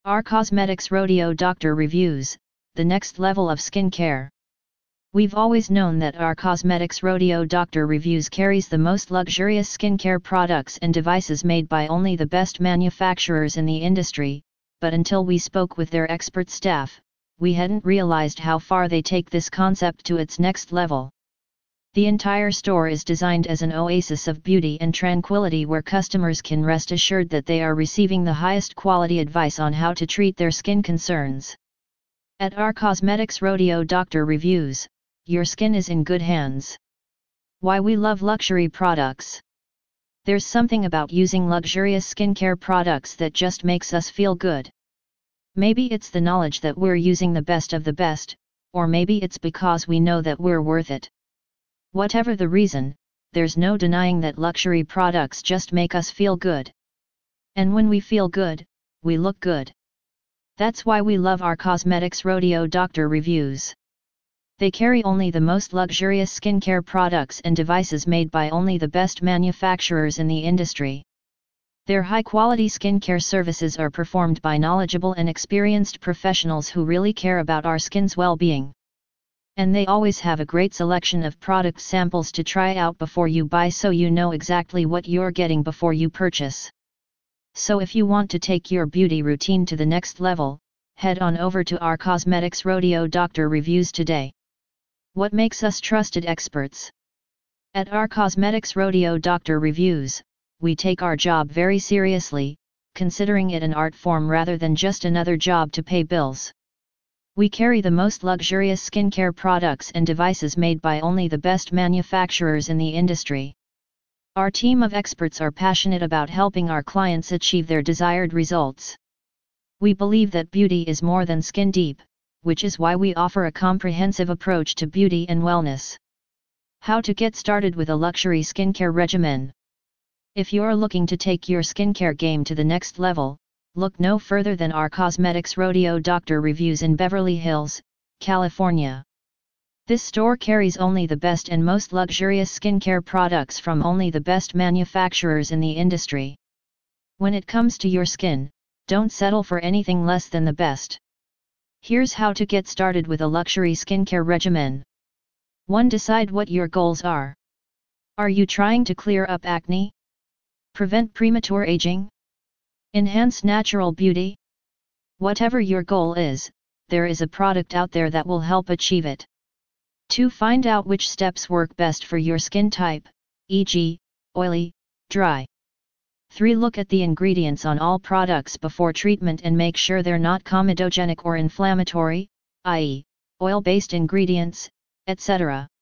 Our Cosmetics Rodeo Doctor Reviews, the next level of skincare. We've always known that Our Cosmetics Rodeo Doctor Reviews carries the most luxurious skincare products and devices made by only the best manufacturers in the industry, but until we spoke with their expert staff, we hadn't realized how far they take this concept to its next level. The entire store is designed as an oasis of beauty and tranquility where customers can rest assured that they are receiving the highest quality advice on how to treat their skin concerns. At Our Cosmetics Rodeo Doctor Reviews, your skin is in good hands. Why we love luxury products. There's something about using luxurious skincare products that just makes us feel good. Maybe it's the knowledge that we're using the best of the best, or maybe it's because we know that we're worth it. Whatever the reason, there's no denying that luxury products just make us feel good. And when we feel good, we look good. That's why we love Our Cosmetics Rodeo Doctor Reviews. They carry only the most luxurious skincare products and devices made by only the best manufacturers in the industry. Their high-quality skincare services are performed by knowledgeable and experienced professionals who really care about our skin's well-being. And they always have a great selection of product samples to try out before you buy so you know exactly what you're getting before you purchase. So if you want to take your beauty routine to the next level, head on over to Our Cosmetics Rodeo Doctor Reviews today. What makes us trusted experts? At Our Cosmetics Rodeo Doctor Reviews, we take our job very seriously, considering it an art form rather than just another job to pay bills. We carry the most luxurious skincare products and devices made by only the best manufacturers in the industry. Our team of experts are passionate about helping our clients achieve their desired results. We believe that beauty is more than skin deep, which is why we offer a comprehensive approach to beauty and wellness. How to get started with a luxury skincare regimen. If you're looking to take your skincare game to the next level, look no further than Our Cosmetics Rodeo Doctor Reviews in Beverly Hills, California. This store carries only the best and most luxurious skincare products from only the best manufacturers in the industry. When it comes to your skin, don't settle for anything less than the best. Here's how to get started with a luxury skincare regimen. 1. Decide what your goals are. Are you trying to clear up acne? Prevent premature aging? Enhance natural beauty? Whatever your goal is, there is a product out there that will help achieve it. 2. Find out which steps work best for your skin type, e.g., oily, dry. 3. Look at the ingredients on all products before treatment and make sure they're not comedogenic or inflammatory, i.e., oil-based ingredients, etc.